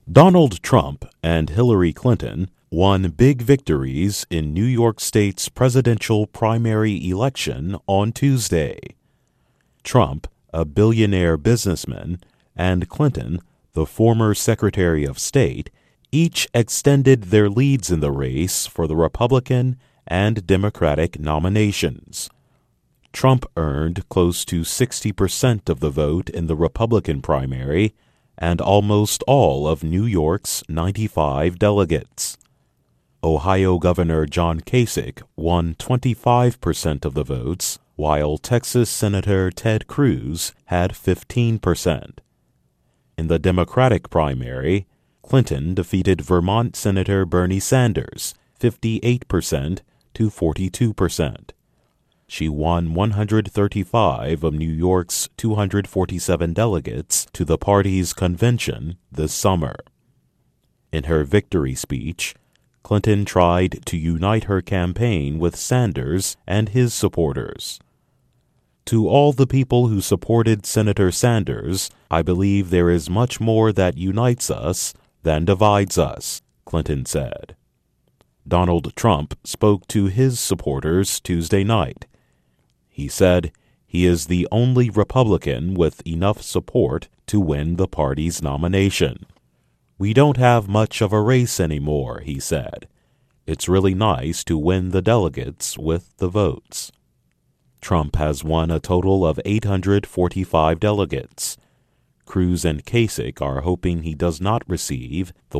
Donald Trump and Hillary Clinton won big victories in New York State's presidential primary election on Tuesday. Trump, a billionaire businessman, and Clinton, the former Secretary of State, each extended their leads in the race for the Republican and Democratic nominations. Trump earned close to 60% of the vote in the Republican primary and almost all of New York's 95 delegates. Ohio Governor John Kasich won 25% of the votes, while Texas Senator Ted Cruz had 15%. In the Democratic primary, Clinton defeated Vermont Senator Bernie Sanders 58% to 42%. She won 135 of New York's 247 delegates to the party's convention this summer. In her victory speech, Clinton tried to unite her campaign with Sanders and his supporters. To all the people who supported Senator Sanders, I believe there is much more that unites us than divides us, Clinton said. Donald Trump spoke to his supporters Tuesday night. He said he is the only Republican with enough support to win the party's nomination. "We don't have much of a race anymore," he said. "It's really nice to win the delegates with the votes." Trump has won a total of 845 delegates. Cruz and Kasich are hoping he does not receive the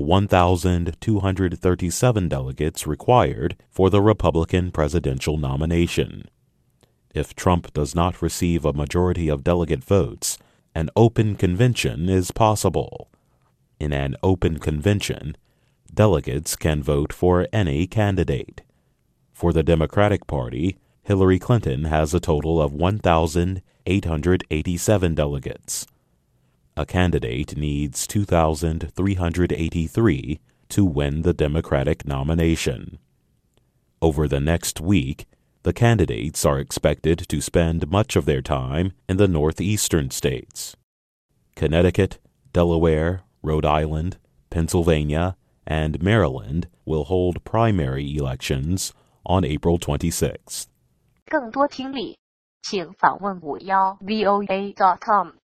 1,237 delegates required for the Republican presidential nomination. If Trump does not receive a majority of delegate votes, an open convention is possible. In an open convention, delegates can vote for any candidate. For the Democratic Party, Hillary Clinton has a total of 1,887 delegates. A candidate needs 2,383 to win the Democratic nomination. Over the next week, the candidates are expected to spend much of their time in the northeastern states. Connecticut, Delaware, Rhode Island, Pennsylvania, and Maryland will hold primary elections on April 26th. 更多听力，请访问51voa.com。